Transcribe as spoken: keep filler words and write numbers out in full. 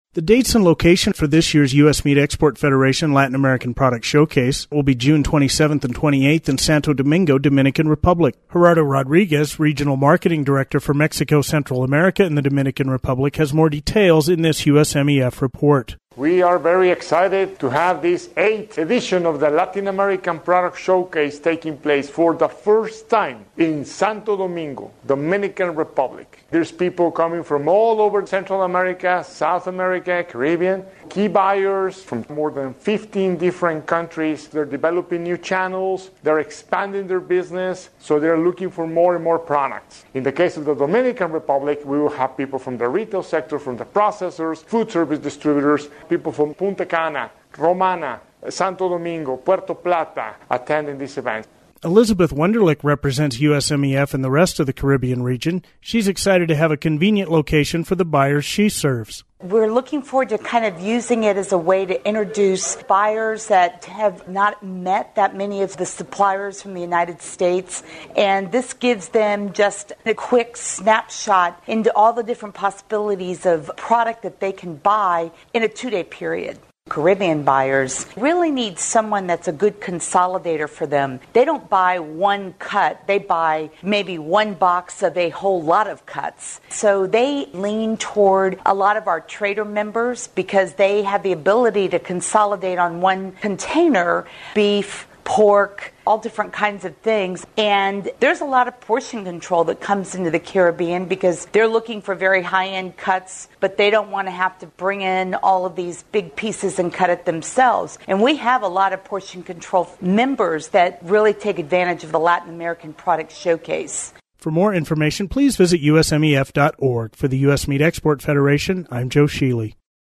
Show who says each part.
Speaker 1: The dates and location for this year's U S. Meat Export Federation Latin American Product Showcase will be June twenty-seventh and twenty-eighth in Santo Domingo, Dominican Republic. Gerardo Rodriguez, Regional Marketing Director for Mexico, Central America, and the Dominican Republic, has more details in this U S M E F report.
Speaker 2: We are very excited to have this eighth edition of the Latin American Product Showcase taking place for the first time in Santo Domingo, Dominican Republic. There's people coming from all over Central America, South America, Caribbean, key buyers from more than fifteen different countries. They're developing new channels, they're expanding their business, so they're looking for more and more products. In the case of the Dominican Republic, we will have people from the retail sector, from the processors, food service distributors, people from Punta Cana, Romana, Santo Domingo, Puerto Plata attending this event.
Speaker 1: Elizabeth Wunderlich represents U S M E F in the rest of the Caribbean region. She's excited to have a convenient location for the buyers she serves.
Speaker 3: We're looking forward to kind of using it as a way to introduce buyers that have not met that many of the suppliers from the United States. And this gives them just a quick snapshot into all the different possibilities of product that they can buy in a two-day period. Caribbean buyers really need someone that's a good consolidator for them. They don't buy one cut, they buy maybe one box of a whole lot of cuts. So they lean toward a lot of our trader members because they have the ability to consolidate on one container beef, pork, all different kinds of things. And there's a lot of portion control that comes into the Caribbean because they're looking for very high-end cuts, but they don't want to have to bring in all of these big pieces and cut it themselves. And we have a lot of portion control members that really take advantage of the Latin American Product Showcase.
Speaker 1: For more information, please visit U S M E F dot org. For the U S. Meat Export Federation, I'm Joe Sheely.